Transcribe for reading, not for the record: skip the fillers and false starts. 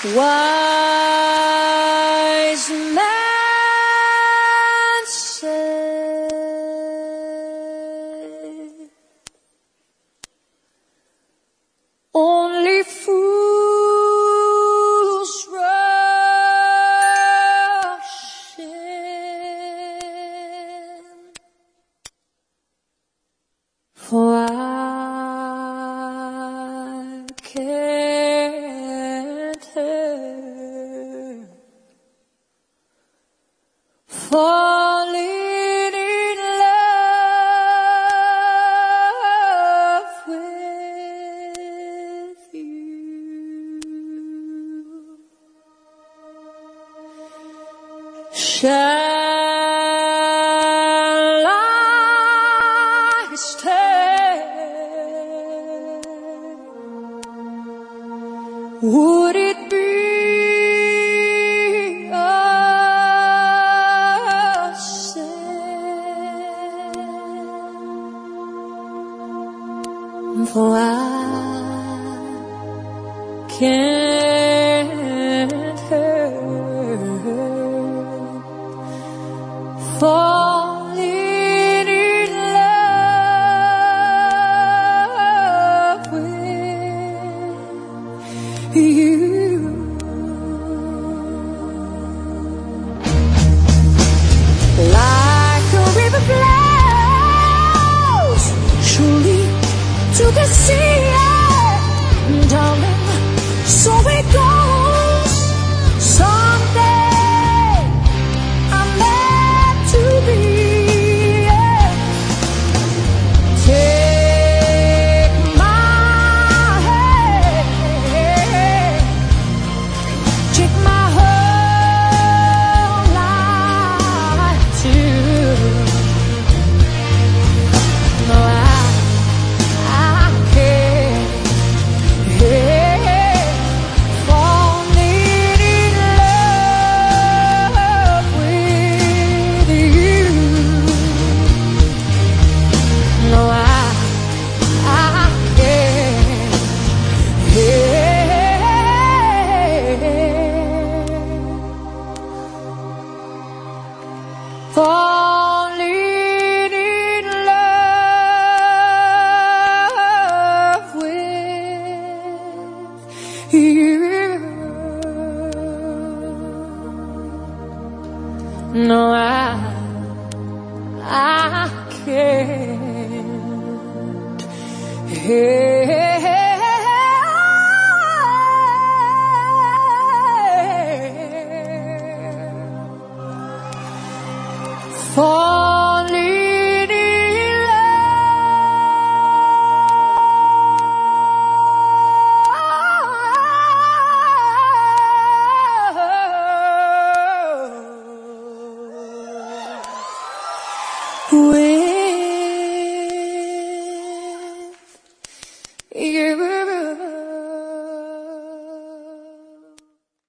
Wise man said, only fools rush in, for I can't help falling in love with you. Shall I stay? Would it be a sin? For I can't help falling in love with you. Like a river flows surely to the sea, darling, so it goes. Someday I'm meant to be. Take my hand, take my whole life too. No, I can't falling in love with you. No, I can't falling in love with you. No, I can't help